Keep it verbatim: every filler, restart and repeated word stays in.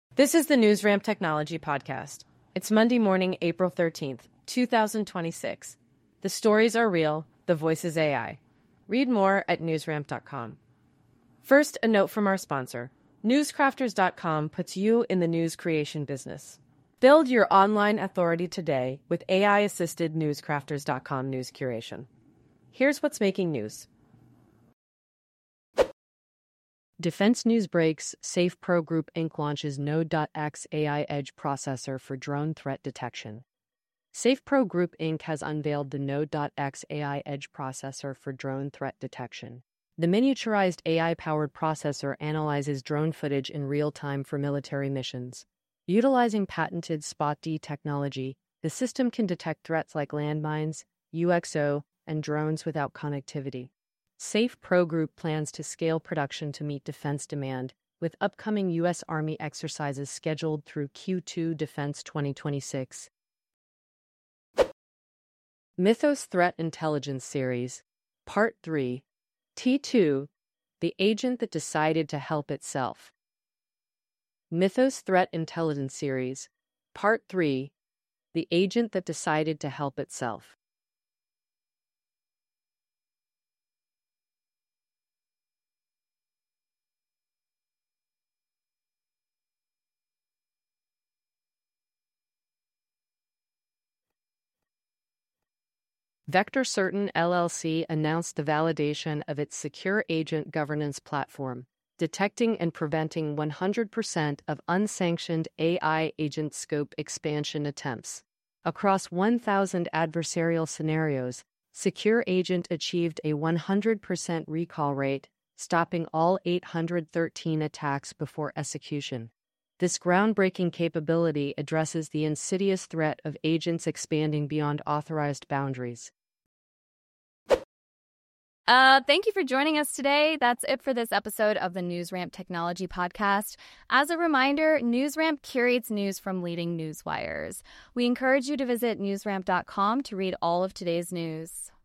This is the NewsRamp Technology Podcast. It's Monday morning, April thirteenth, two thousand twenty-six. The stories are real, the voice is A I. Read more at newsramp dot com. First, a note from our sponsor. newscrafters dot com puts you in the news creation business. Build your online authority today with A I-assisted newscrafters dot com news curation. Here's what's making news. Defense News breaks, SafePro Group Incorporated launches Node.x A I Edge processor for drone threat detection. SafePro Group Incorporated has unveiled the Node.x A I Edge processor for drone threat detection. The miniaturized A I-powered processor analyzes drone footage in real time for military missions. Utilizing patented Spot D technology, the system can detect threats like landmines, U X O, and drones without connectivity. SafePro Group plans to scale production to meet defense demand, with upcoming U S Army exercises scheduled through Q two Defense twenty twenty-six. Mythos Threat Intelligence Series, Part three, T two, The Agent That Decided to Help Itself. Mythos Threat Intelligence Series, Part three, The Agent That Decided to Help Itself. VectorCertain L L C announced the validation of its Secure Agent Governance platform, detecting and preventing one hundred percent of unsanctioned A I agent scope expansion attempts. Across one thousand adversarial scenarios, Secure Agent achieved a one hundred percent recall rate, stopping all eight hundred thirteen attacks before execution. This groundbreaking capability addresses the insidious threat of agents expanding beyond authorized boundaries. Uh, thank you for joining us today. That's it for this episode of the NewsRamp Technology Podcast. As a reminder, NewsRamp curates news from leading news wires. We encourage you to visit newsramp dot com to read all of today's news.